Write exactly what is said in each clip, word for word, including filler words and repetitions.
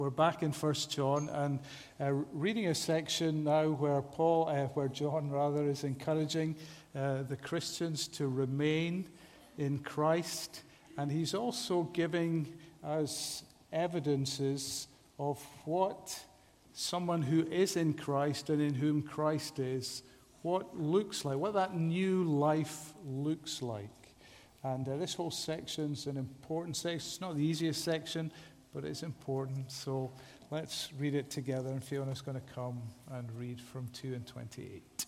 We're back in First John and uh, reading a section now where Paul, uh, where John rather, is encouraging uh, the Christians to remain in Christ, and he's also giving us evidences of what someone who is in Christ and in whom Christ is, what looks like, what that new life looks like. And uh, this whole section's an important section. It's not the easiest section, but it's important. So let's read it together, and Fiona's going to come and read from two and twenty-eight.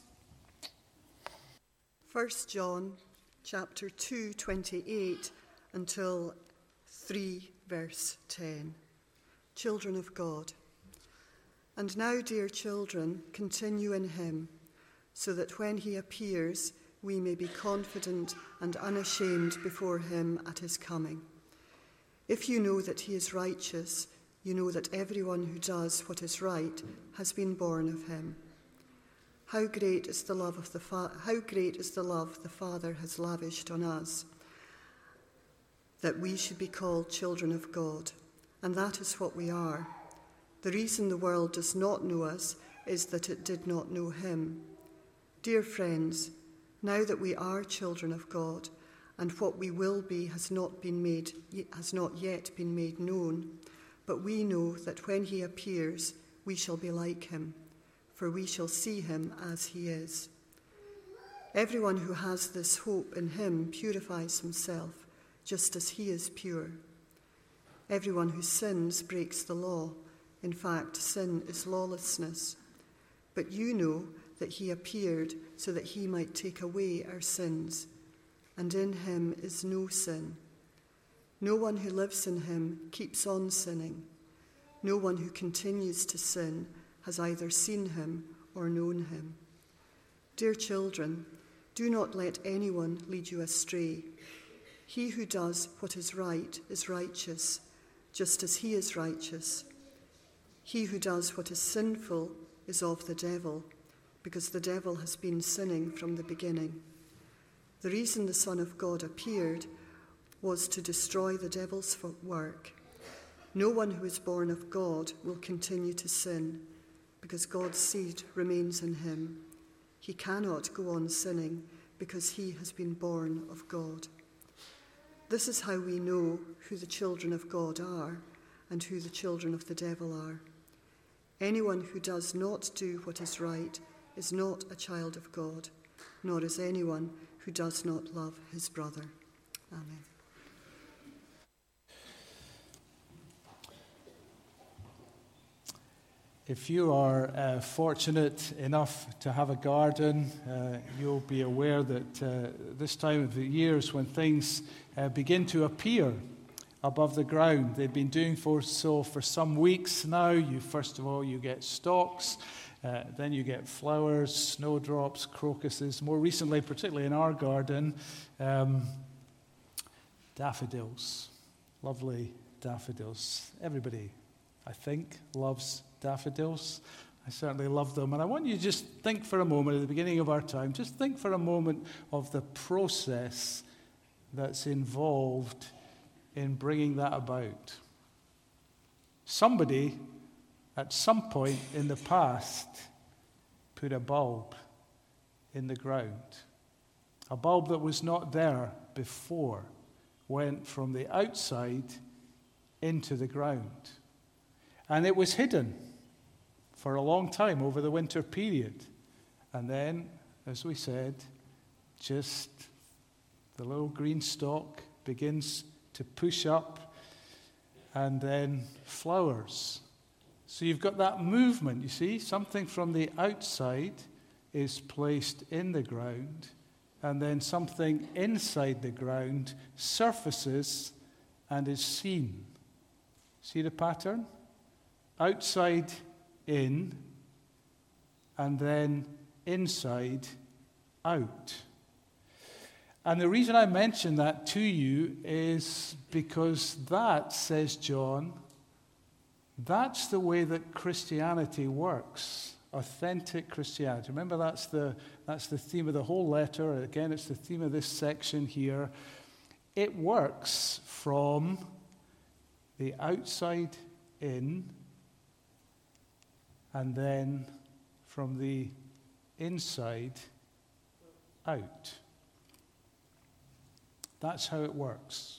First John chapter two, twenty-eight until three, verse ten. Children of God. And now, dear children, continue in him, so that when he appears, we may be confident and unashamed before him at his coming. If you know that he is righteous, you know that everyone who does what is right has been born of him. How great is the love of the fa- how great is the love the Father has lavished on us, that we should be called children of God, and that is what we are. The reason the world does not know us is that it did not know him. Dear friends, now that we are children of God, and what we will be has not been made, has not yet been made known, but we know that when he appears, we shall be like him, for we shall see him as he is. Everyone who has this hope in him purifies himself, just as he is pure. Everyone who sins breaks the law. In fact, sin is lawlessness. But you know that he appeared so that he might take away our sins, and in him is no sin. No one who lives in him keeps on sinning. No one who continues to sin has either seen him or known him. Dear children, do not let anyone lead you astray. He who does what is right is righteous, just as he is righteous. He who does what is sinful is of the devil, because the devil has been sinning from the beginning. The reason the Son of God appeared was to destroy the devil's work. No one who is born of God will continue to sin, because God's seed remains in him. He cannot go on sinning, because he has been born of God. This is how we know who the children of God are and who the children of the devil are. Anyone who does not do what is right is not a child of God, nor is anyone who does not love his brother. Amen. If you are uh, fortunate enough to have a garden, uh, you'll be aware that uh, this time of the year is when things uh, begin to appear above the ground. They've been doing for so for some weeks now. You first of all you get stalks. Uh, then you get flowers, snowdrops, crocuses. More recently, particularly in our garden, um, daffodils. Lovely daffodils. Everybody, I think, loves daffodils. I certainly love them. And I want you to just think for a moment, at the beginning of our time, just think for a moment of the process that's involved in bringing that about. Somebody at some point in the past, put a bulb in the ground. A bulb that was not there before went from the outside into the ground. And it was hidden for a long time over the winter period. And then, as we said, just the little green stalk begins to push up, and then flowers. So you've got that movement, you see, something from the outside is placed in the ground, and then something inside the ground surfaces and is seen. See the pattern? Outside in, and then inside out. And the reason I mention that to you is because that, says John, that's the way that Christianity works. Authentic Christianity. Remember, that's the that's the theme of the whole letter. Again, it's the theme of this section here. It works from the outside in and then from the inside out. That's how it works.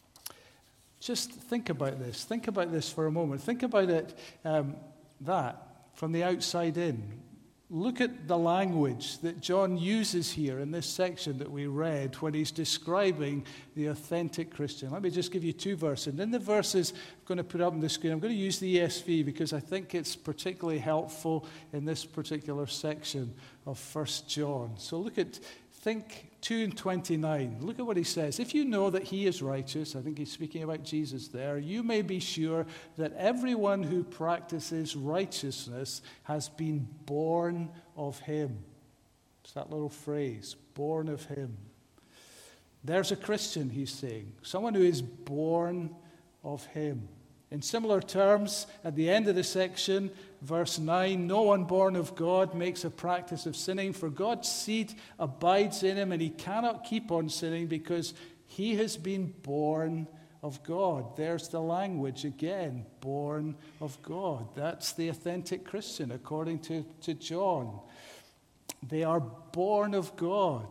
Just think about this. Think about this for a moment. Think about it, um, that, from the outside in. Look at the language that John uses here in this section that we read when he's describing the authentic Christian. Let me just give you two verses. And in the verses I'm going to put up on the screen, I'm going to use the E S V because I think it's particularly helpful in this particular section of First John. So look at, think two and twenty-nine. Look at what he says. If you know that he is righteous, I think he's speaking about Jesus there, you may be sure that everyone who practices righteousness has been born of him. It's that little phrase, born of him. There's a Christian, he's saying, someone who is born of him. In similar terms, at the end of the section, verse nine, no one born of God makes a practice of sinning, for God's seed abides in him, and he cannot keep on sinning because he has been born of God. There's the language again, born of God. That's the authentic Christian, according to, to John. They are born of God.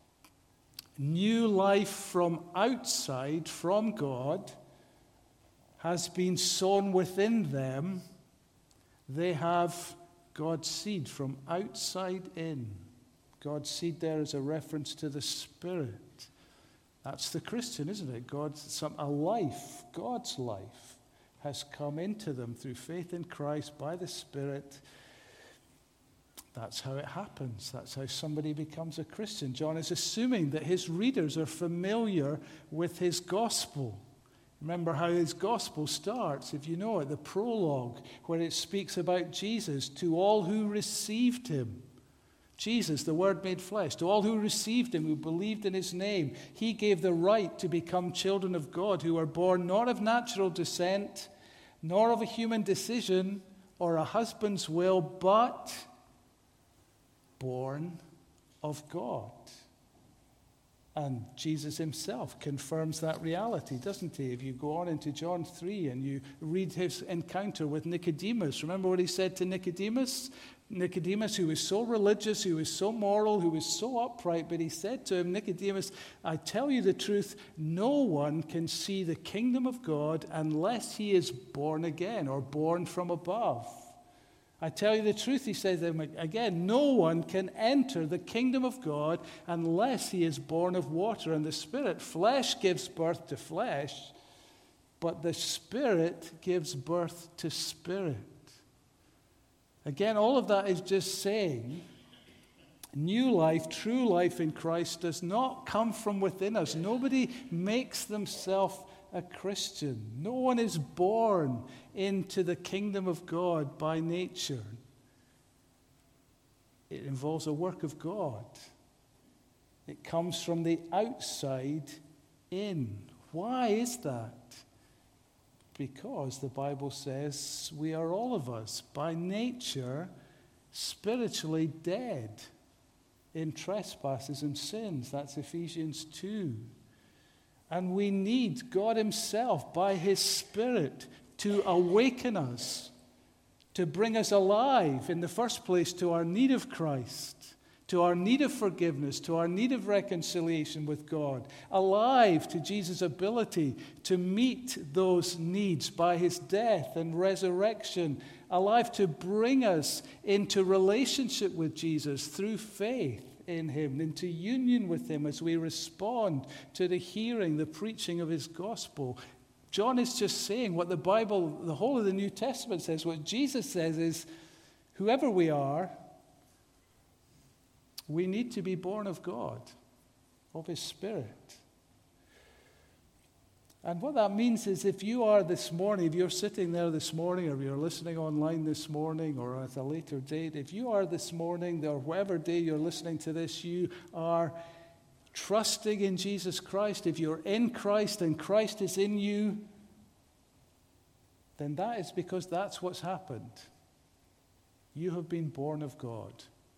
New life from outside, from God, has been sown within them. They have God's seed from outside in. God's seed there is a reference to the Spirit. That's the Christian, isn't it? God's some a life, God's life has come into them through faith in Christ by the Spirit. That's how it happens. That's how somebody becomes a Christian. John is assuming that his readers are familiar with his gospel. Remember how his gospel starts, if you know it, the prologue, where it speaks about Jesus, to all who received him. Jesus, the Word made flesh, to all who received him, who believed in his name, he gave the right to become children of God, who are born not of natural descent, nor of a human decision or a husband's will, but born of God. And Jesus himself confirms that reality, doesn't he? If you go on into John three and you read his encounter with Nicodemus, remember what he said to Nicodemus? Nicodemus, who was so religious, who was so moral, who was so upright, but he said to him, Nicodemus, I tell you the truth, no one can see the kingdom of God unless he is born again or born from above. I tell you the truth, he says again, no one can enter the kingdom of God unless he is born of water and the Spirit. Flesh gives birth to flesh, but the Spirit gives birth to spirit. Again, all of that is just saying new life, true life in Christ does not come from within us. Nobody makes themselves a Christian. No one is born into the kingdom of God by nature. It involves a work of God. It comes from the outside in. Why is that? Because the Bible says we are all of us, by nature, spiritually dead in trespasses and sins. That's Ephesians two. And we need God himself, by his Spirit, to awaken us, to bring us alive, in the first place, to our need of Christ, to our need of forgiveness, to our need of reconciliation with God, alive to Jesus' ability to meet those needs by his death and resurrection, alive to bring us into relationship with Jesus through faith in him, into union with him as we respond to the hearing, the preaching of his gospel. John is just saying what the Bible, the whole of the New Testament says. What Jesus says is, whoever we are, we need to be born of God, of his Spirit. And what that means is, if you are this morning, if you're sitting there this morning, or you're listening online this morning, or at a later date, if you are this morning, or whatever day you're listening to this, you are trusting in Jesus Christ, if you're in Christ and Christ is in you, then that is because that's what's happened. You have been born of God.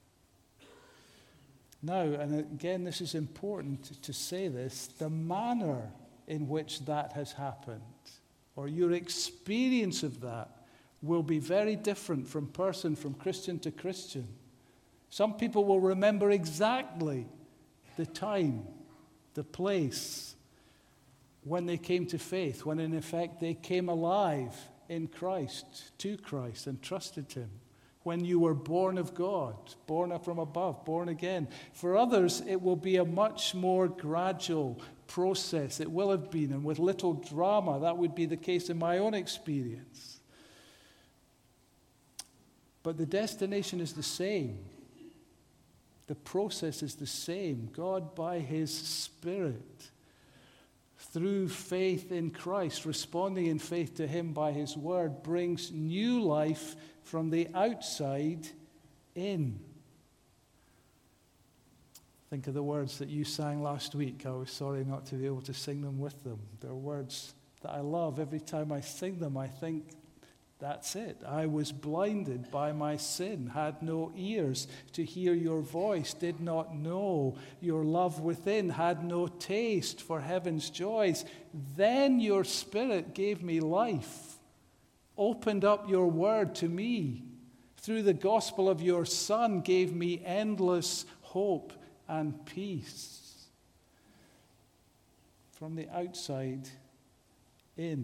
Now, and again, this is important to say this, the manner in which that has happened, or your experience of that, will be very different from person, from Christian to Christian. Some people will remember exactly the time, the place when they came to faith, when in effect they came alive in Christ, to Christ, and trusted him. When you were born of God, born up from above, born again. For others, it will be a much more gradual process. It will have been, and with little drama. That would be the case in my own experience. But the destination is the same. The process is the same. God, by his Spirit, through faith in Christ, responding in faith to him by his word, brings new life from the outside in. Think of the words that you sang last week. I was sorry not to be able to sing them with them. They're words that I love. Every time I sing them, I think, that's it. I was blinded by my sin, had no ears to hear your voice, did not know your love within, had no taste for heaven's joys. Then your Spirit gave me life, opened up your word to me, through the gospel of your Son, gave me endless hope and peace. From the outside in.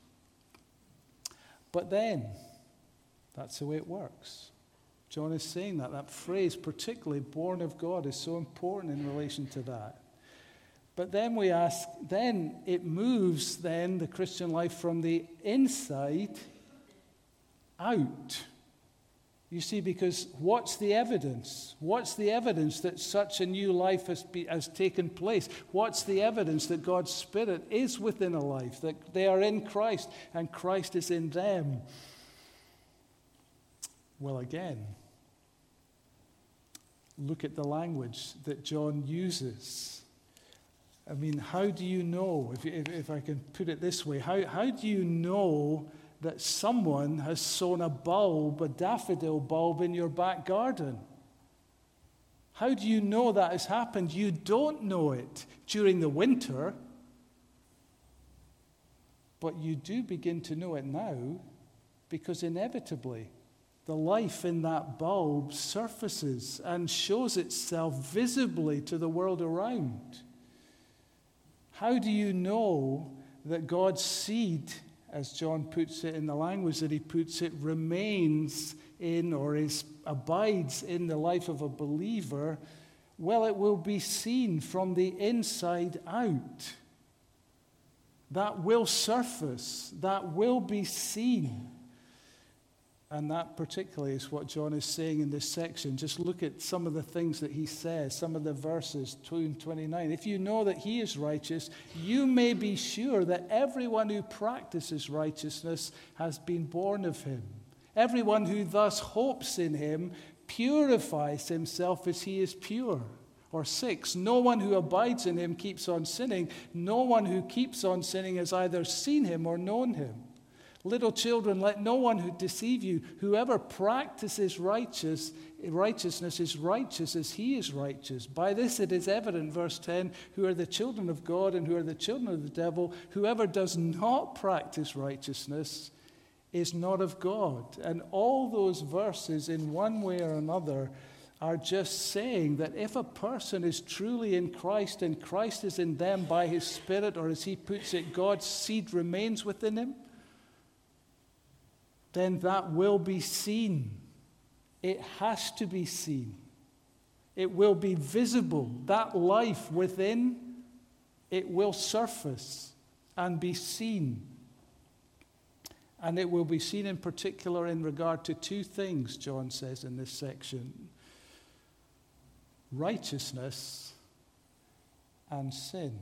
But then, that's the way it works. John is saying that. That phrase, particularly born of God, is so important in relation to that. But then we ask, then it moves then the Christian life from the inside out. You see, because what's the evidence? What's the evidence that such a new life has, be, has taken place? What's the evidence that God's Spirit is within a life, that they are in Christ and Christ is in them? Well, again, look at the language that John uses. I mean, how do you know, if, if, if I can put it this way, how, how do you know that someone has sown a bulb, a daffodil bulb, in your back garden? How do you know that has happened? You don't know it during the winter, but you do begin to know it now, because inevitably the life in that bulb surfaces and shows itself visibly to the world around. How do you know that God's seed, as John puts it in the language that he puts it, remains in or is abides in the life of a believer? Well, it will be seen from the inside out. That will surface. That will be seen. And that particularly is what John is saying in this section. Just look at some of the things that he says, some of the verses, two and twenty-nine. If you know that he is righteous, you may be sure that everyone who practices righteousness has been born of him. Everyone who thus hopes in him purifies himself as he is pure. Or six, no one who abides in him keeps on sinning. No one who keeps on sinning has either seen him or known him. Little children, let no one who deceive you. Whoever practices righteous, righteousness is righteous as he is righteous. By this it is evident, verse ten, who are the children of God and who are the children of the devil. Whoever does not practice righteousness is not of God. And all those verses, in one way or another, are just saying that if a person is truly in Christ and Christ is in them by his Spirit, or as he puts it, God's seed remains within him, then that will be seen. It has to be seen. It will be visible. That life within, it will surface and be seen. And it will be seen in particular in regard to two things, John says in this section: righteousness and sin.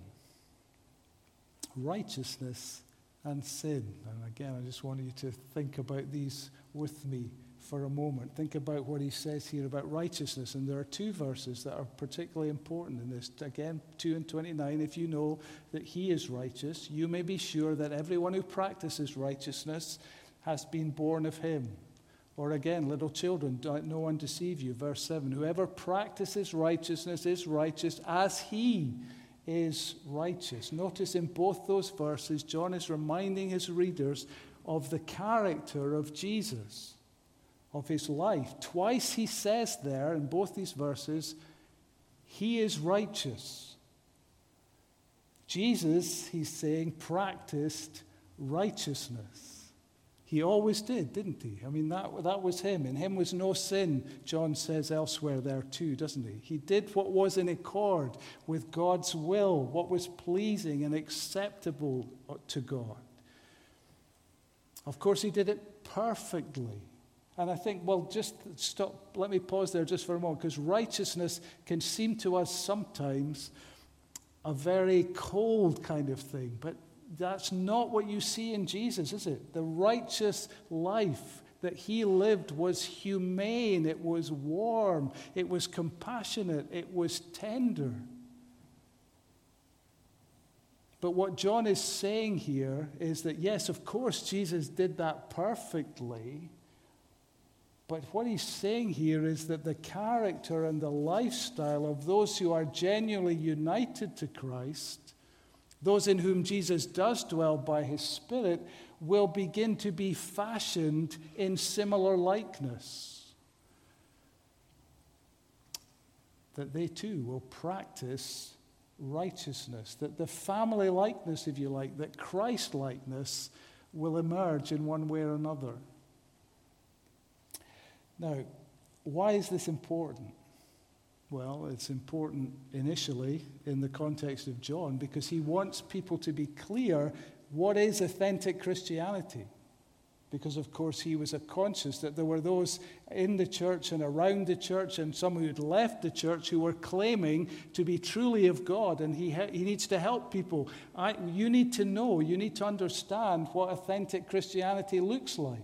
Righteousness and sin. And again, I just want you to think about these with me for a moment. Think about what he says here about righteousness. And there are two verses that are particularly important in this. Again, two and twenty-nine. If you know that he is righteous, you may be sure that everyone who practices righteousness has been born of him. Or again, little children, don't no one deceive you. Verse seven, whoever practices righteousness is righteous as he is righteous. Notice in both those verses, John is reminding his readers of the character of Jesus, of his life. Twice he says there in both these verses, he is righteous. Jesus, he's saying, practiced righteousness. He always did, didn't he? I mean, that, that was him. In him was no sin, John says elsewhere there too, doesn't he? He did what was in accord with God's will, what was pleasing and acceptable to God. Of course, he did it perfectly. And I think, well, just stop, let me pause there just for a moment, because righteousness can seem to us sometimes a very cold kind of thing, but that's not what you see in Jesus, is it? The righteous life that he lived was humane, it was warm, it was compassionate, it was tender. But what John is saying here is that, yes, of course, Jesus did that perfectly. But what he's saying here is that the character and the lifestyle of those who are genuinely united to Christ, those in whom Jesus does dwell by his Spirit, will begin to be fashioned in similar likeness. That they too will practice righteousness, that the family likeness, if you like, that Christ likeness will emerge in one way or another. Now, why is this important? Well, it's important initially in the context of John because he wants people to be clear what is authentic Christianity. Because, of course, he was conscious that there were those in the church and around the church and some who had left the church who were claiming to be truly of God. And he, he needs to help people. I, you need to know, you need to understand what authentic Christianity looks like.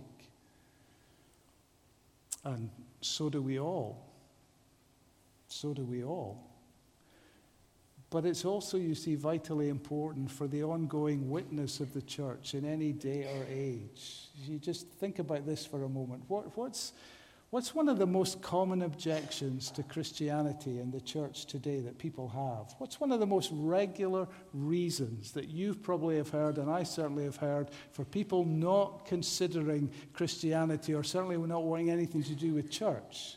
And so do we all. So do we all. But it's also, you see, vitally important for the ongoing witness of the church in any day or age. You just think about this for a moment. What, what's, what's one of the most common objections to Christianity in the church today that people have? What's one of the most regular reasons that you probably have heard, and I certainly have heard, for people not considering Christianity or certainly not wanting anything to do with church?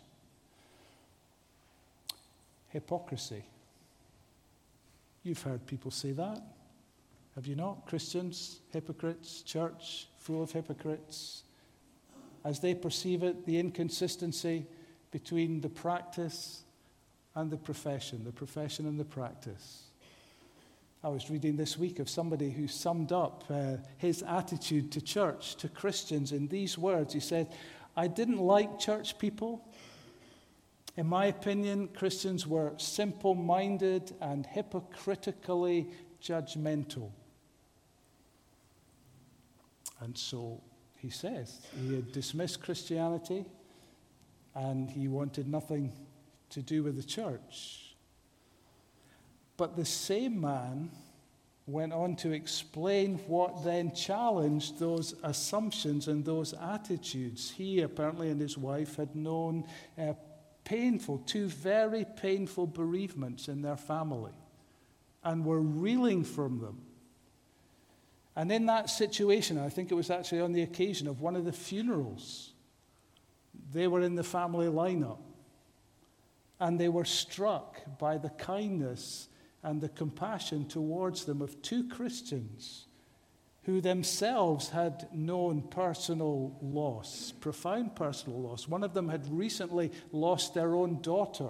Hypocrisy. You've heard people say that, have you not? Christians, hypocrites, church, full of hypocrites. As they perceive it, the inconsistency between the practice and the profession, the profession and the practice. I was reading this week of somebody who summed up uh, his attitude to church, to Christians, in these words. He said, "I didn't like church people. In my opinion, Christians were simple-minded and hypocritically judgmental." And so he says he had dismissed Christianity and he wanted nothing to do with the church. But the same man went on to explain what then challenged those assumptions and those attitudes. He apparently and his wife had known uh, painful, two very painful bereavements in their family and were reeling from them. And in that situation, I think it was actually on the occasion of one of the funerals, they were in the family lineup and they were struck by the kindness and the compassion towards them of two Christians who themselves had known personal loss, profound personal loss. One of them had recently lost their own daughter.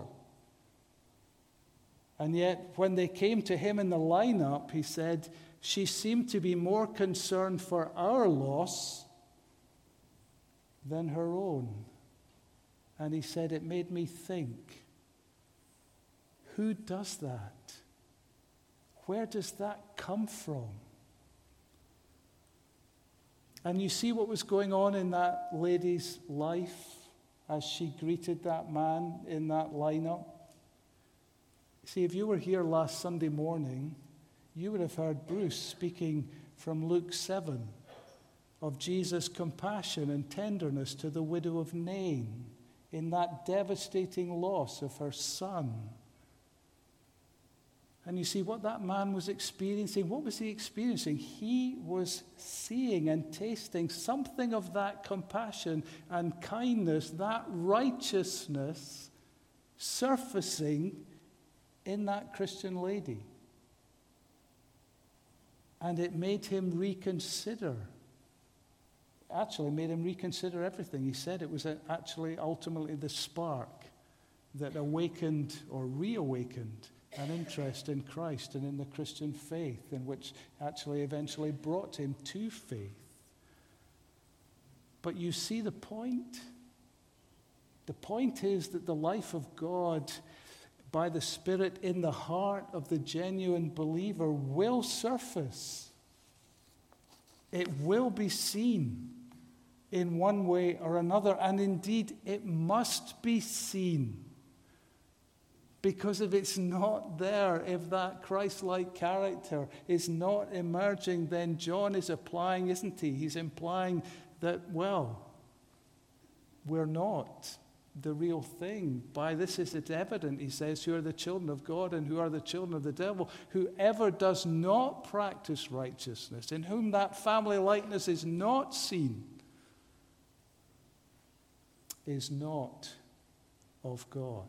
And yet, when they came to him in the lineup, he said, she seemed to be more concerned for our loss than her own. And he said, it made me think, who does that? Where does that come from? And you see what was going on in that lady's life as she greeted that man in that lineup. See, if you were here last Sunday morning, you would have heard Bruce speaking from Luke seven of Jesus' compassion and tenderness to the widow of Nain in that devastating loss of her son. And you see what that man was experiencing. What was he experiencing? He was seeing and tasting something of that compassion and kindness, that righteousness surfacing in that Christian lady. And it made him reconsider. Actually made him reconsider everything. He said it was actually ultimately the spark that awakened or reawakened an interest in Christ and in the Christian faith, and which actually eventually brought him to faith. But you see the point? The point is that the life of God by the Spirit in the heart of the genuine believer will surface. It will be seen in one way or another, and indeed it must be seen. Because if it's not there, if that Christ-like character is not emerging, then John is applying, isn't he? He's implying that, well, we're not the real thing. By this is it evident, he says, who are the children of God and who are the children of the devil. Whoever does not practice righteousness, in whom that family likeness is not seen, is not of God.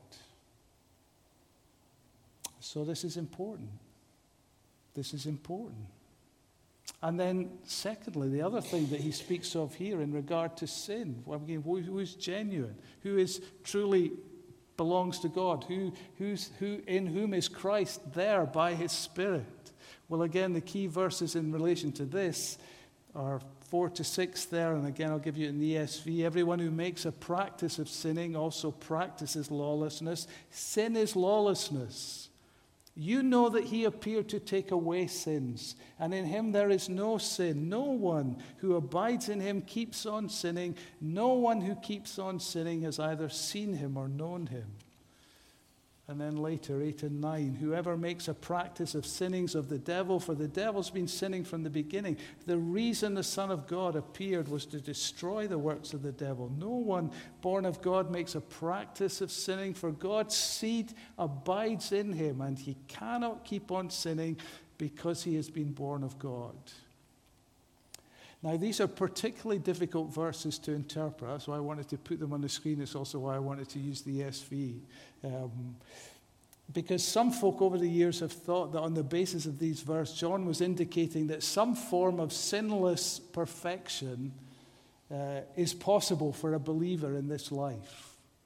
So this is important. This is important. And then, secondly, the other thing that he speaks of here in regard to sin, well, again, who is genuine, who is truly belongs to God, who, who's, who, in whom is Christ there by his Spirit. Well, again, the key verses in relation to this are four to six there, and again, I'll give you it in the E S V. Everyone who makes a practice of sinning also practices lawlessness. Sin is lawlessness. You know that he appeared to take away sins, and in him there is no sin. No one who abides in him keeps on sinning. No one who keeps on sinning has either seen him or known him. And then later, eight and nine, whoever makes a practice of sinnings of the devil, for the devil's been sinning from the beginning. The reason the Son of God appeared was to destroy the works of the devil. No one born of God makes a practice of sinning, for God's seed abides in him, and he cannot keep on sinning because he has been born of God. Now, these are particularly difficult verses to interpret. That's why I wanted to put them on the screen. It's also why I wanted to use the E S V. Um, because some folk over the years have thought that on the basis of these verses, John was indicating that some form of sinless perfection uh, is possible for a believer in this life.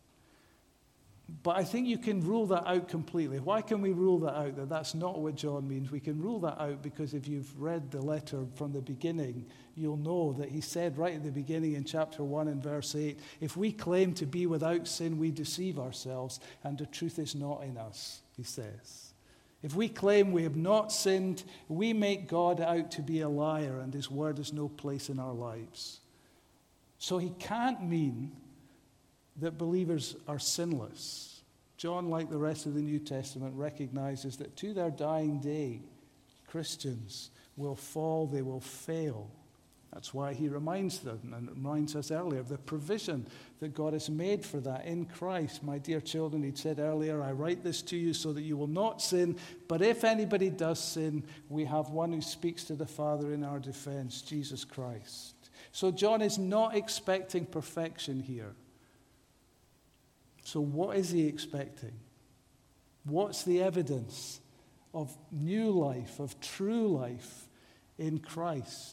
But I think you can rule that out completely. Why can we rule that out? That that's not what John means. We can rule that out because if you've read the letter from the beginning, you'll know that he said right at the beginning in chapter one and verse eight, if we claim to be without sin, we deceive ourselves, and the truth is not in us, he says. If we claim we have not sinned, we make God out to be a liar, and his word has no place in our lives. So he can't mean that believers are sinless. John, like the rest of the New Testament, recognizes that to their dying day, Christians will fall, they will fail. That's why he reminds them and reminds us earlier of the provision that God has made for that in Christ. My dear children, he said earlier, I write this to you so that you will not sin, but if anybody does sin, we have one who speaks to the Father in our defense, Jesus Christ. So John is not expecting perfection here. So what is he expecting? What's the evidence of new life, of true life in Christ?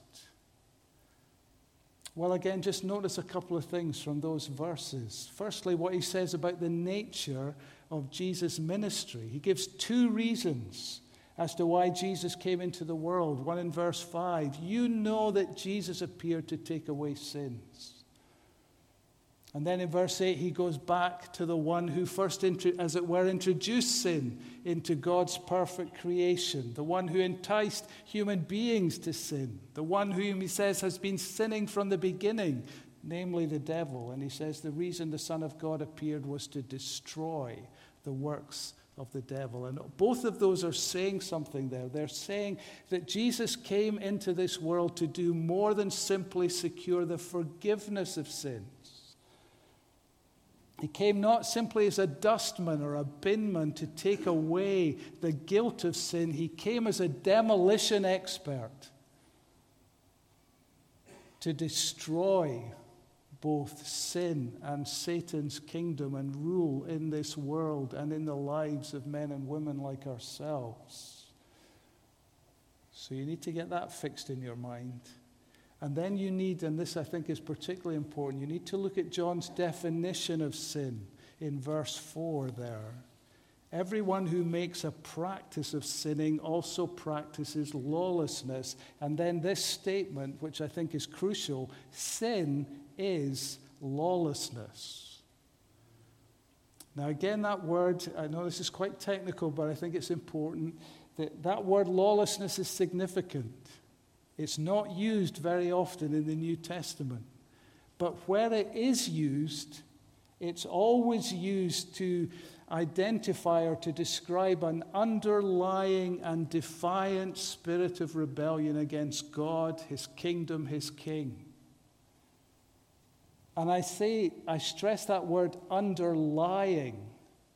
Well, again, just notice a couple of things from those verses. Firstly, what he says about the nature of Jesus' ministry. He gives two reasons as to why Jesus came into the world. One in verse five, you know that Jesus appeared to take away sins. And then in verse eight, he goes back to the one who first, as it were, introduced sin into God's perfect creation, the one who enticed human beings to sin, the one whom he says has been sinning from the beginning, namely the devil. And he says the reason the Son of God appeared was to destroy the works of the devil. And both of those are saying something there. They're saying that Jesus came into this world to do more than simply secure the forgiveness of sins. He came not simply as a dustman or a binman to take away the guilt of sin. He came as a demolition expert to destroy both sin and Satan's kingdom and rule in this world and in the lives of men and women like ourselves. So you need to get that fixed in your mind. And then you need, and this I think is particularly important, you need to look at John's definition of sin in verse four there. Everyone who makes a practice of sinning also practices lawlessness. And then this statement, which I think is crucial, sin is lawlessness. Now again, that word, I know this is quite technical, but I think it's important. That, that word lawlessness is significant. It's not used very often in the New Testament. But where it is used, it's always used to identify or to describe an underlying and defiant spirit of rebellion against God, His kingdom, His king. And I say, I stress that word underlying,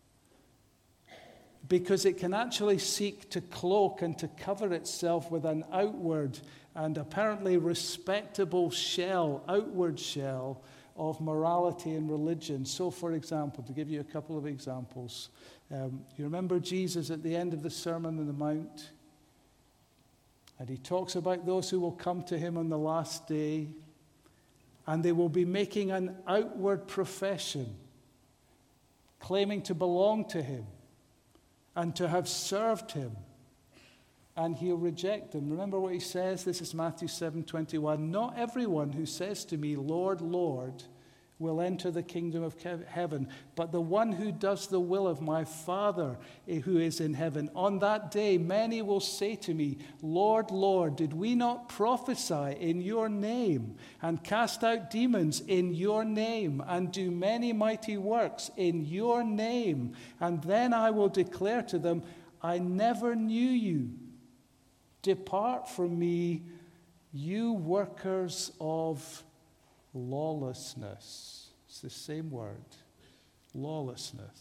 because it can actually seek to cloak and to cover itself with an outward and apparently respectable shell, outward shell of morality and religion. So, for example, to give you a couple of examples, um, you remember Jesus at the end of the Sermon on the Mount, and he talks about those who will come to him on the last day, and they will be making an outward profession, claiming to belong to him and to have served him, and he'll reject them. Remember what he says? This is Matthew seven twenty-one. Not everyone who says to me, Lord, Lord, will enter the kingdom of heaven, but the one who does the will of my Father who is in heaven. On that day, many will say to me, Lord, Lord, did we not prophesy in your name and cast out demons in your name and do many mighty works in your name? And then I will declare to them, I never knew you. Depart from me, you workers of lawlessness. It's the same word, lawlessness.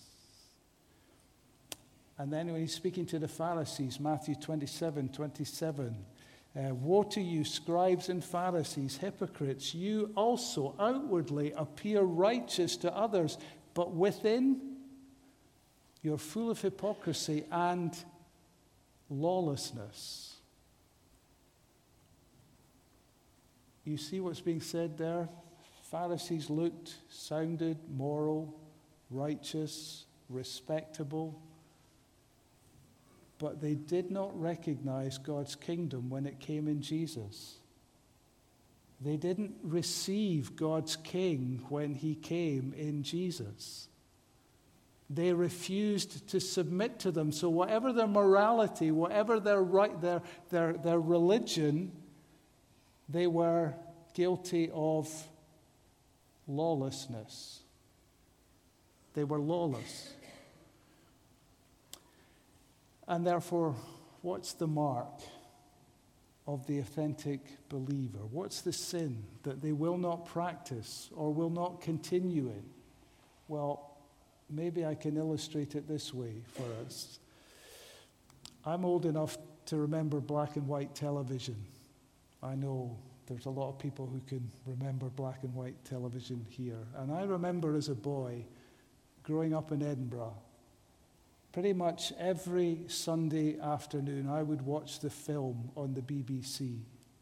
And then when he's speaking to the Pharisees, Matthew twenty-seven twenty-seven, uh, woe to you, scribes and Pharisees, hypocrites, you also outwardly appear righteous to others, but within you're full of hypocrisy and lawlessness. You see what's being said there? Pharisees looked, sounded moral, righteous, respectable, but they did not recognize God's kingdom when it came in Jesus. They didn't receive God's king when he came in Jesus. They refused to submit to them. So whatever their morality, whatever their right, their, their, their religion, they were guilty of lawlessness. They were lawless. And therefore, what's the mark of the authentic believer? What's the sin that they will not practice or will not continue in? Well, maybe I can illustrate it this way for us. I'm old enough to remember black and white television. I know there's a lot of people who can remember black and white television here. And I remember as a boy growing up in Edinburgh, pretty much every Sunday afternoon I would watch the film on the B B C.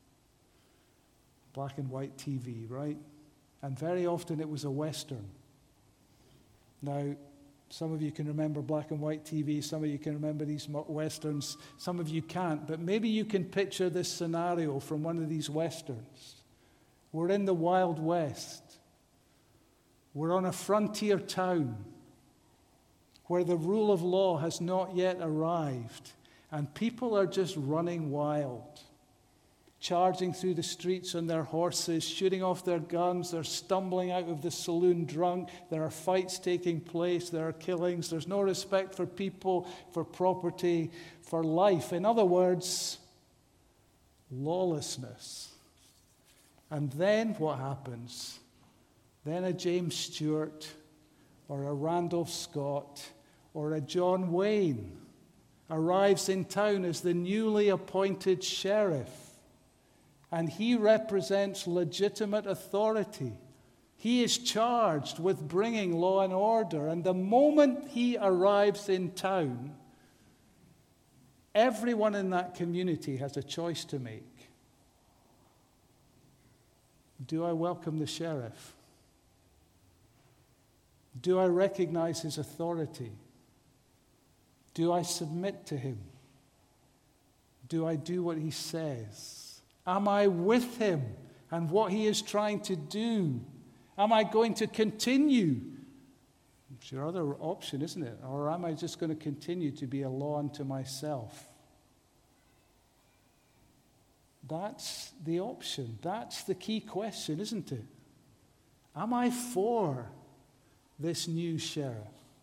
Black and white T V, right? And very often it was a Western. Now, some of you can remember black and white T V. Some of you can remember these Westerns. Some of you can't. But maybe you can picture this scenario from one of these Westerns. We're in the Wild West. We're on a frontier town where the rule of law has not yet arrived. And people are just running wild, charging through the streets on their horses, shooting off their guns. They're stumbling out of the saloon drunk. There are fights taking place. There are killings. There's no respect for people, for property, for life. In other words, lawlessness. And then what happens? Then a James Stewart or a Randolph Scott or a John Wayne arrives in town as the newly appointed sheriff, and he represents legitimate authority. He is charged with bringing law and order, and the moment he arrives in town, everyone in that community has a choice to make. Do I welcome the sheriff? Do I recognize his authority? Do I submit to him? Do I do what he says? Am I with him and what he is trying to do? Am I going to continue? It's your other option, isn't it? Or am I just going to continue to be a law unto myself? That's the option. That's the key question, isn't it? Am I for this new sheriff?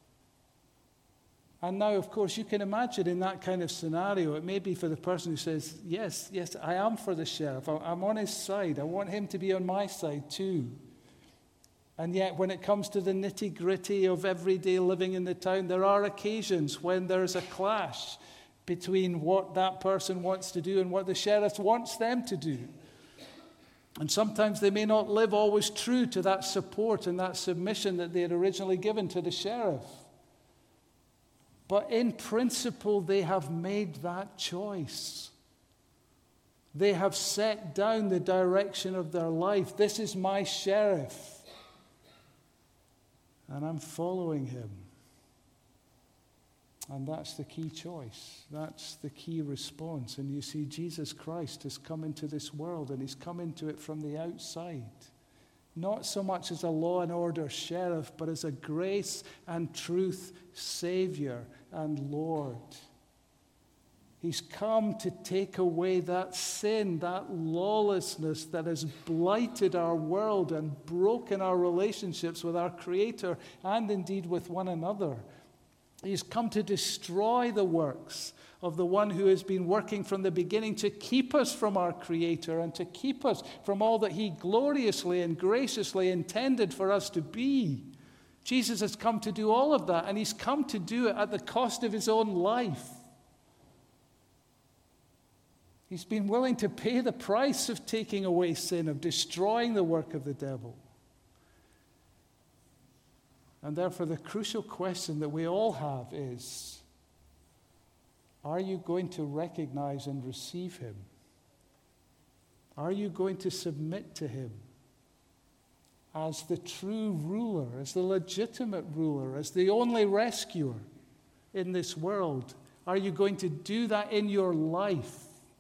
And now, of course, you can imagine in that kind of scenario, it may be for the person who says, yes, yes, I am for the sheriff. I'm on his side. I want him to be on my side too. And yet, when it comes to the nitty-gritty of everyday living in the town, there are occasions when there's a clash between what that person wants to do and what the sheriff wants them to do. And sometimes they may not live always true to that support and that submission that they had originally given to the sheriff. But in principle, they have made that choice. They have set down the direction of their life. This is my sheriff, and I'm following him. And that's the key choice. That's the key response. And you see, Jesus Christ has come into this world, and he's come into it from the outside. Not so much as a law and order sheriff, but as a grace and truth Savior and Lord. He's come to take away that sin, that lawlessness that has blighted our world and broken our relationships with our Creator and indeed with one another. He's come to destroy the works of the one who has been working from the beginning to keep us from our Creator and to keep us from all that he gloriously and graciously intended for us to be. Jesus has come to do all of that, and he's come to do it at the cost of his own life. He's been willing to pay the price of taking away sin, of destroying the work of the devil. And therefore, the crucial question that we all have is, are you going to recognize and receive him? Are you going to submit to him as the true ruler, as the legitimate ruler, as the only rescuer in this world? Are you going to do that in your life?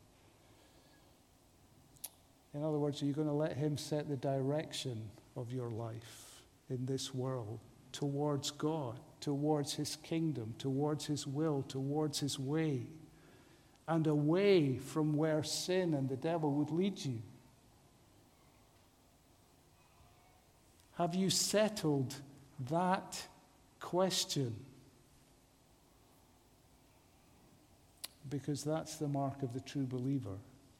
In other words, are you going to let him set the direction of your life in this world towards God, towards his kingdom, towards his will, towards his way, and away from where sin and the devil would lead you? Have you settled that question? Because that's the mark of the true believer.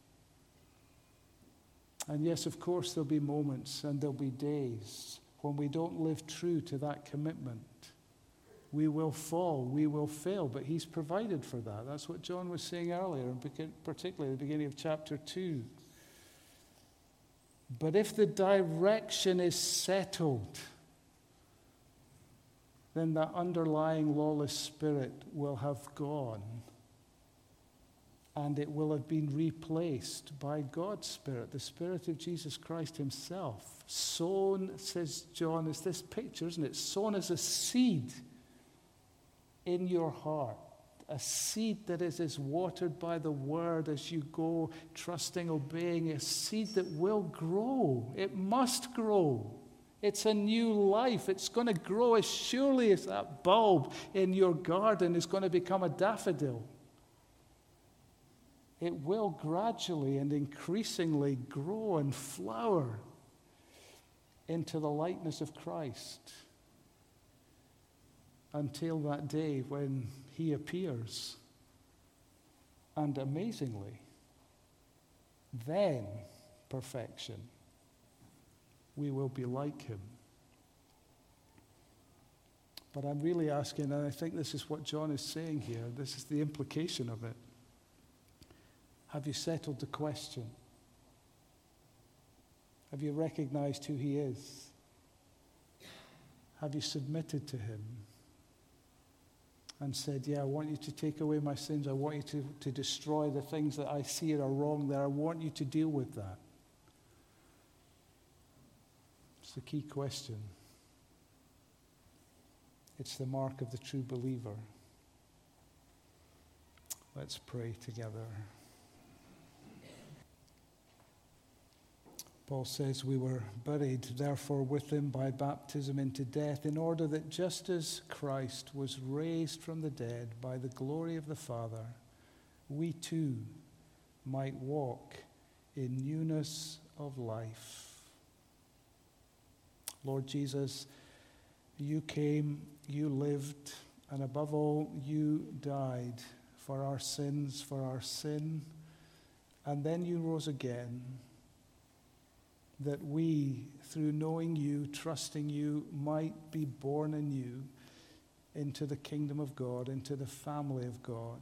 And yes, of course, there'll be moments and there'll be days when we don't live true to that commitment. We will fall, we will fail, but he's provided for that. That's what John was saying earlier, and particularly at the beginning of chapter two. But if the direction is settled, then that underlying lawless spirit will have gone, and it will have been replaced by God's Spirit, the Spirit of Jesus Christ himself. Sown, says John, is this picture, isn't it? Sown as a seed in your heart. A seed that is, is watered by the word as you go, trusting, obeying. A seed that will grow. It must grow. It's a new life. It's going to grow as surely as that bulb in your garden is going to become a daffodil. It will gradually and increasingly grow and flower into the likeness of Christ until that day when he appears. And amazingly, then perfection, we will be like him. But I'm really asking, and I think this is what John is saying here, this is the implication of it. Have you settled the question? Have you recognized who he is? Have you submitted to him and said, yeah, I want you to take away my sins. I want you to, to destroy the things that I see are wrong there. I want you to deal with that. It's the key question. It's the mark of the true believer. Let's pray together. Paul says we were buried, therefore, with him by baptism into death, in order that just as Christ was raised from the dead by the glory of the Father, we too might walk in newness of life. Lord Jesus, you came, you lived, and above all, you died for our sins, for our sin, and then you rose again, that we, through knowing you, trusting you, might be born anew into the kingdom of God, into the family of God.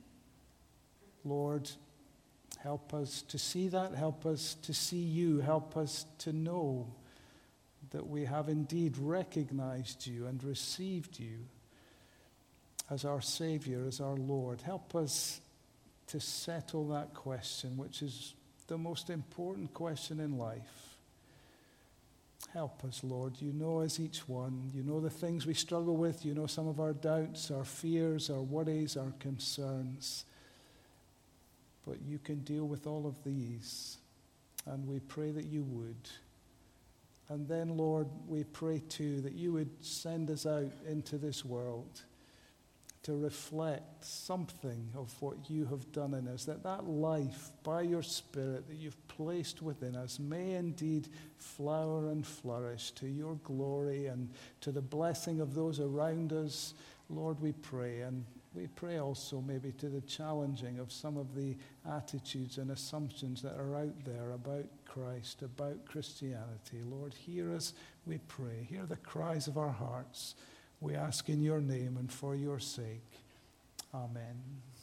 Lord, help us to see that, help us to see you, help us to know that we have indeed recognized you and received you as our Savior, as our Lord. Help us to settle that question, which is the most important question in life. Help us, Lord. You know us each one. You know the things we struggle with. You know some of our doubts, our fears, our worries, our concerns. But you can deal with all of these, and we pray that you would. And then, Lord, we pray too that you would send us out into this world to reflect something of what you have done in us, that that life by your Spirit that you've placed within us may indeed flower and flourish to your glory and to the blessing of those around us. Lord, we pray, and we pray also maybe to the challenging of some of the attitudes and assumptions that are out there about Christ, about Christianity. Lord, hear us, we pray. Hear the cries of our hearts. We ask in your name and for your sake. Amen.